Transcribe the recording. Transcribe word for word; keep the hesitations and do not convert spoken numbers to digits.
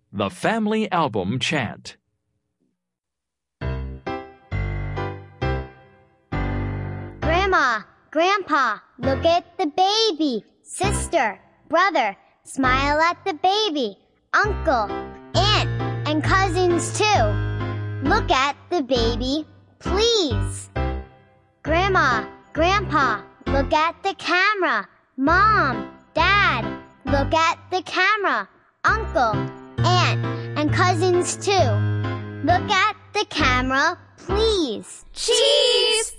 The Family Album Chant. Grandma, Grandpa, look at the baby. Sister, brother, smile at the baby. Uncle, aunt, and cousins too. Look at the baby, please. Grandma, Grandpa, look at the camera. Mom, Dad, look at the camera. Uncle, aunt, and cousins too. Look at the camera, please. Cheese!